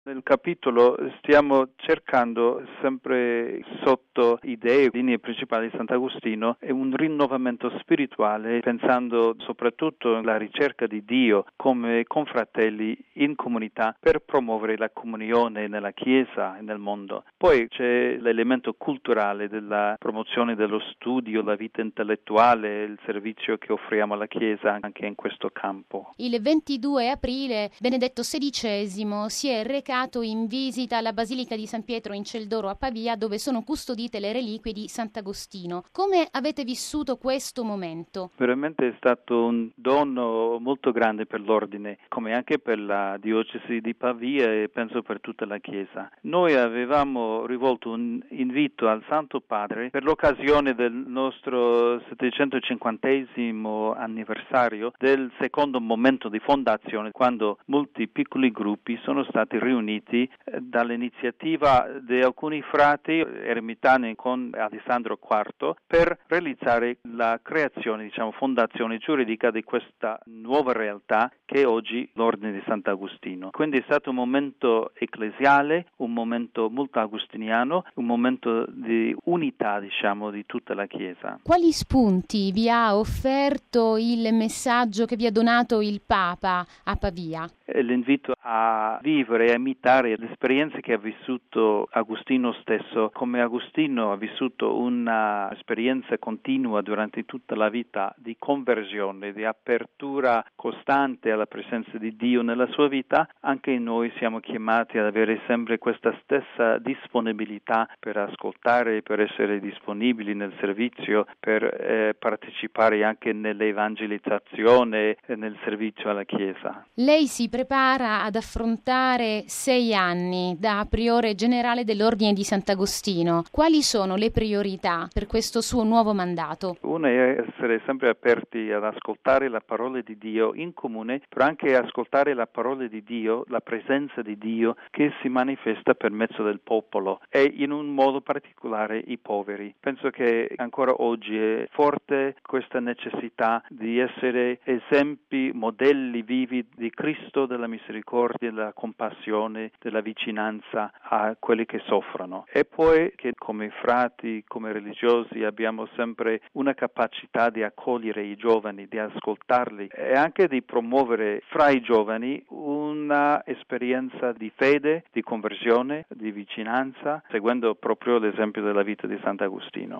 Nel capitolo stiamo cercando sempre sotto idee, linee principali di Sant'Agostino, è un rinnovamento spirituale pensando soprattutto alla ricerca di Dio come confratelli in comunità per promuovere la comunione nella Chiesa e nel mondo. Poi c'è l'elemento culturale della promozione dello studio, la vita intellettuale, il servizio che offriamo alla Chiesa anche in questo campo. Il 22 aprile Benedetto XVI si è recato in visita alla Basilica di San Pietro in Celdoro a Pavia, dove sono custodite le reliquie di Sant'Agostino. Come avete vissuto questo momento? Veramente è stato un dono molto grande per l'ordine, come anche per la diocesi di Pavia e penso per tutta la Chiesa. Noi avevamo rivolto un invito al Santo Padre per l'occasione del nostro 750° anniversario del secondo momento di fondazione, quando molti piccoli gruppi sono stati riuniti dall'iniziativa di alcuni frati ermitani con Alessandro IV per realizzare la creazione, fondazione giuridica di questa nuova realtà che è oggi l'Ordine di Sant'Agostino. Quindi è stato un momento ecclesiale, un momento molto agostiniano, un momento di unità, di tutta la Chiesa. Quali spunti vi ha offerto il messaggio che vi ha donato il Papa a Pavia? L'invito a vivere e a imitare le esperienze che ha vissuto Agostino stesso. Come Agostino ha vissuto un'esperienza continua durante tutta la vita di conversione, di apertura costante alla presenza di Dio nella sua vita, anche noi siamo chiamati ad avere sempre questa stessa disponibilità per ascoltare, per essere disponibili nel servizio, per partecipare anche nell'evangelizzazione e nel servizio alla Chiesa. Lei si prepara ad affrontare 6 anni da priore generale dell'Ordine di Sant'Agostino. Quali sono le priorità per questo suo nuovo mandato? Uno è essere sempre aperti ad ascoltare la parola di Dio in comune, però anche ascoltare la parola di Dio, la presenza di Dio che si manifesta per mezzo del popolo e in un modo particolare i poveri. Penso che ancora oggi è forte questa necessità di essere esempi, modelli vivi di Cristo, della misericordia, della compassione, della vicinanza a quelli che soffrono. E poi che come frati, come religiosi abbiamo sempre una capacità di accogliere i giovani, di ascoltarli e anche di promuovere fra i giovani una esperienza di fede, di conversione, di vicinanza, seguendo proprio l'esempio della vita di Sant'Agostino.